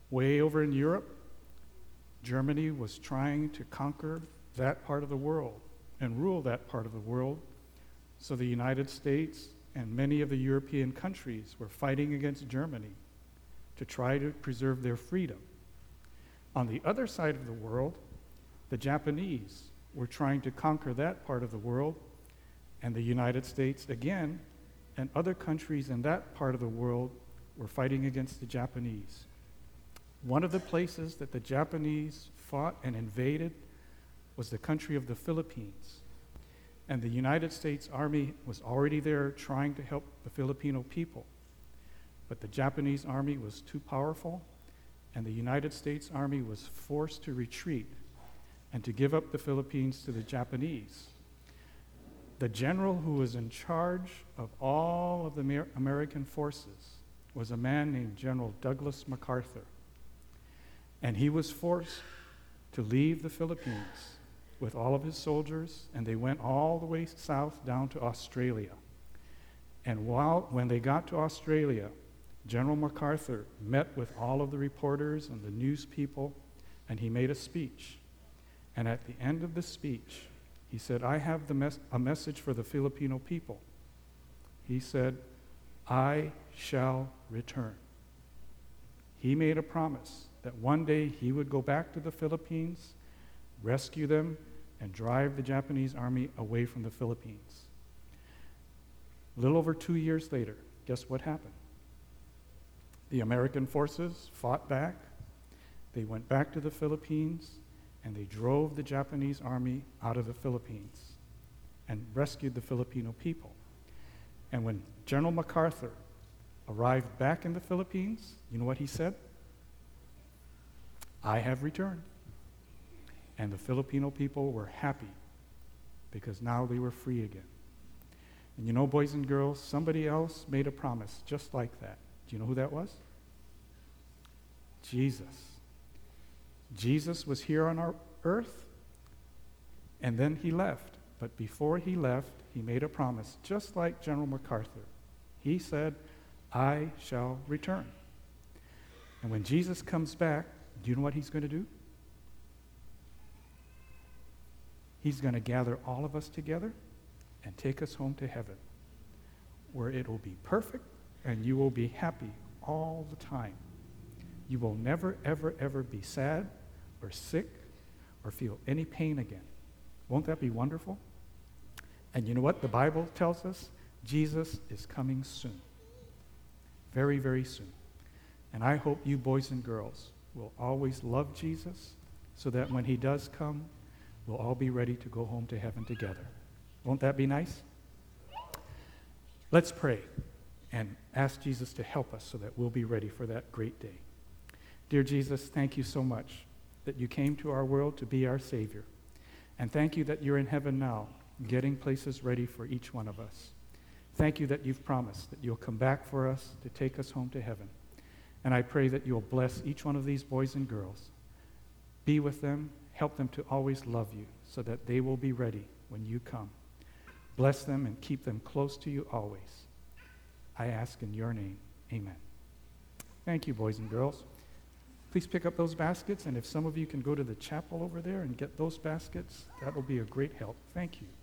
Way over in Europe, Germany was trying to conquer that part of the world and rule that part of the world. So the United States and many of the European countries were fighting against Germany to try to preserve their freedom. On the other side of the world, the Japanese were trying to conquer that part of the world, and the United States again and other countries in that part of the world were fighting against the Japanese. One of the places that the Japanese fought and invaded was the country of the Philippines. And the United States Army was already there trying to help the Filipino people. But the Japanese army was too powerful, and the United States Army was forced to retreat and to give up the Philippines to the Japanese. The general who was in charge of all of the American forces was a man named General Douglas MacArthur. And he was forced to leave the Philippines with all of his soldiers, and they went all the way south down to Australia. And when they got to Australia, General MacArthur met with all of the reporters and the news people, and he made a speech. And at the end of the speech, he said, I have a message for the Filipino people. He said, I shall return. He made a promise that one day he would go back to the Philippines, rescue them, and drive the Japanese army away from the Philippines. A little over 2 years later, guess what happened? The American forces fought back. They went back to the Philippines, and they drove the Japanese army out of the Philippines and rescued the Filipino people. And when General MacArthur arrived back in the Philippines, you know what he said? I have returned. And the Filipino people were happy because now they were free again. And you know, boys and girls, somebody else made a promise just like that. Do you know who that was? Jesus. Jesus was here on our earth, and then he left. But before he left, he made a promise, just like General MacArthur. He said, I shall return. And when Jesus comes back, do you know what he's going to do? He's going to gather all of us together and take us home to heaven, where it will be perfect and you will be happy all the time. You will never, ever, ever be sad or sick or feel any pain again. Won't that be wonderful? And you know what the Bible tells us? Jesus is coming soon. Very, very soon. And I hope you boys and girls will always love Jesus so that when he does come, we'll all be ready to go home to heaven together. Won't that be nice? Let's pray and ask Jesus to help us so that we'll be ready for that great day. Dear Jesus, thank you so much that you came to our world to be our Savior. And thank you that you're in heaven now, getting places ready for each one of us. Thank you that you've promised that you'll come back for us to take us home to heaven. And I pray that you'll bless each one of these boys and girls. Be with them, help them to always love you so that they will be ready when you come. Bless them and keep them close to you always. I ask in your name, amen. Thank you, boys and girls. Please pick up those baskets, and if some of you can go to the chapel over there and get those baskets, that will be a great help. Thank you.